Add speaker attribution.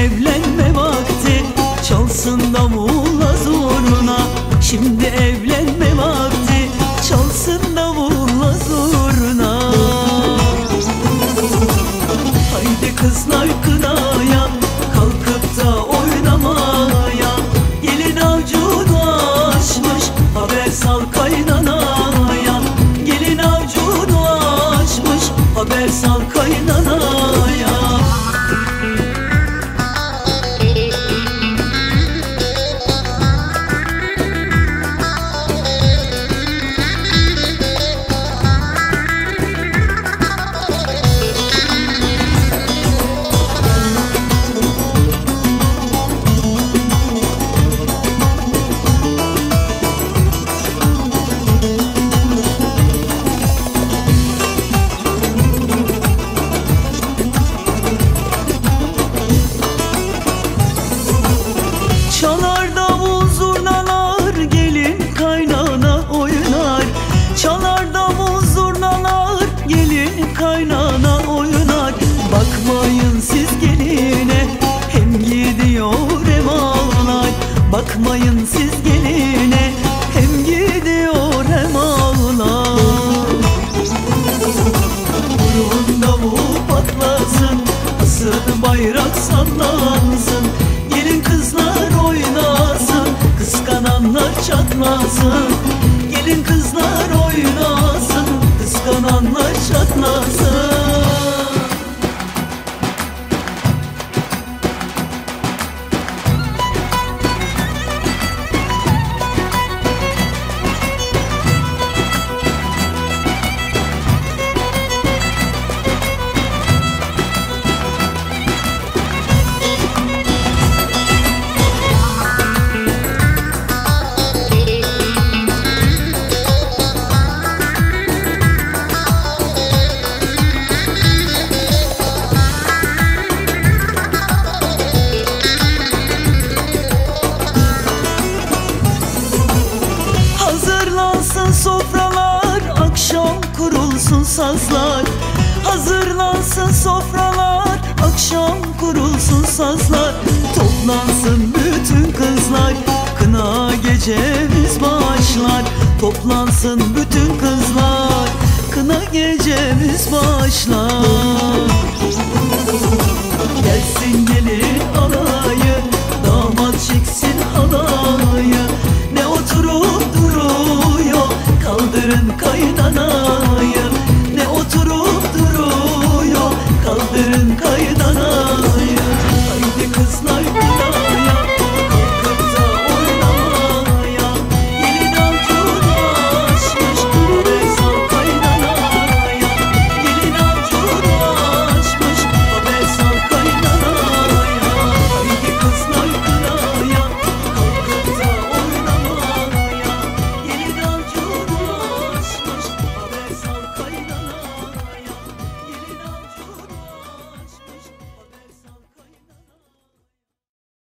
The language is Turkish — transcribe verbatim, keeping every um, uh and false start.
Speaker 1: evlenme vakti, çalsın davulla zurna. Şimdi evlenme vakti, çalsın davulla zurna. Haydi kızlar kınaya, kalkıp da oynamaya. Gelin avcunu açmış, haber sal kaynanaya. Gelin avcunu açmış, haber sal kaynanaya. Çalar davul zurnalar, gelin kaynana oynar. Çalar davul zurnalar, gelin kaynana oynar. Bakmayın siz geline, hem gidiyor hem ağlar. Bakmayın siz geline, hem gidiyor hem ağlar. Vurun davul patlasın, asıl bayrak sallansın. Gelin kızlar oynasın, kıskananlar çatlasın. Gelin kızlar oynasın, kıskananlar çatlasın. Hazırlansın sofralar, akşam kurulsun sazlar. Hazırlansın sofralar, akşam kurulsun sazlar. Toplansın bütün kızlar, kına gecemiz başlar. Toplansın bütün kızlar, kına gecemiz başlar.